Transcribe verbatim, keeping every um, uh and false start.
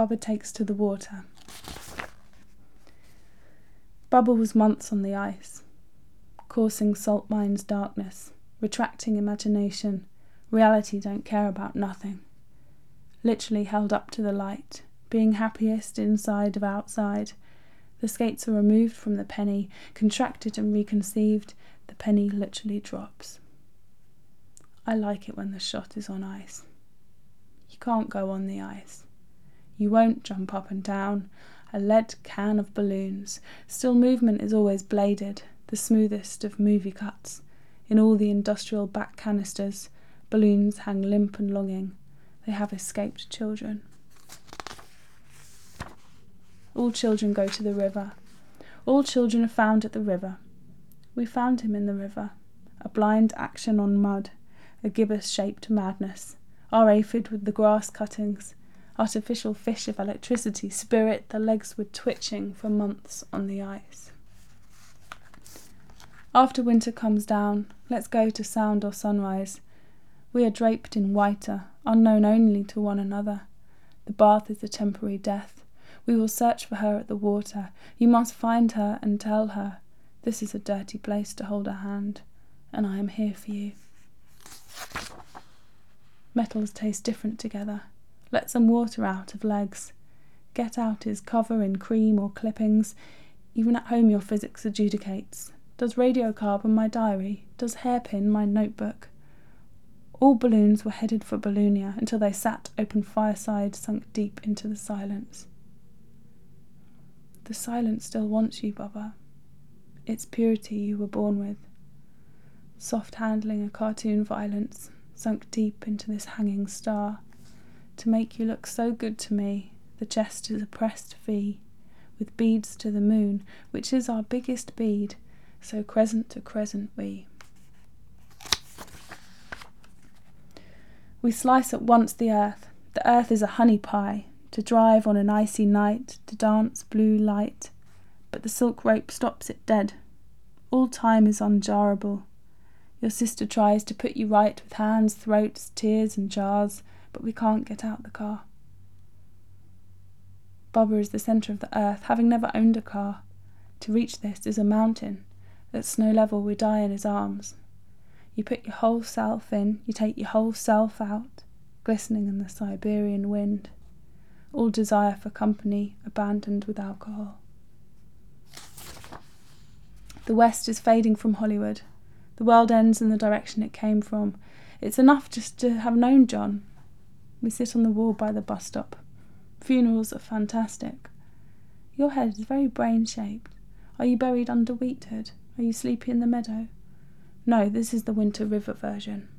Bubba takes to the water. Bubba was months on the ice, coursing salt mines darkness, retracting imagination, reality don't care about nothing. Literally held up to the light, being happiest inside of outside. The skates are removed from the penny, contracted and reconceived, the penny literally drops. I like it when the shot is on ice. You can't go on the ice. You won't jump up and down. A lead can of balloons. Still movement is always bladed, the smoothest of movie cuts. In all the industrial back canisters, balloons hang limp and longing. They have escaped children. All children go to the river. All children are found at the river. We found him in the river. A blind action on mud. A gibbous-shaped madness. Our aphid with the grass cuttings. Artificial fish of electricity, spirit, the legs were twitching for months on the ice. After winter comes down, let's go to sound or sunrise. We are draped in whiter, unknown only to one another. The bath is a temporary death. We will search for her at the water. You must find her and tell her. This is a dirty place to hold a hand, and I am here for you. Metals taste different together. Let some water out of legs. Get out his cover in cream or clippings. Even at home your physics adjudicates. Does radiocarbon my diary? Does hairpin my notebook? All balloons were headed for Balloonia until they sat open fireside, sunk deep into the silence. The silence still wants you, Bubba. It's purity you were born with. Soft handling a cartoon violence, sunk deep into this hanging star. To make you look so good to me, the chest is a pressed V, with beads to the moon, which is our biggest bead, so crescent to crescent we. We slice at once the earth. The earth is a honey pie, to drive on an icy night, to dance blue light, but the silk rope stops it dead. All time is unjarrable. Your sister tries to put you right with hands, throats, tears and jars, but we can't get out the car. Bubba is the centre of the earth, having never owned a car. To reach this is a mountain. At snow level we die in his arms. You put your whole self in, you take your whole self out, glistening in the Siberian wind. All desire for company abandoned with alcohol. The west is fading from Hollywood. The world ends in the direction it came from. It's enough just to have known John. We sit on the wall by the bus stop. Funerals are fantastic. Your head is very brain-shaped. Are you buried under Wheathead? Are you sleepy in the meadow? No, this is the Winter River version.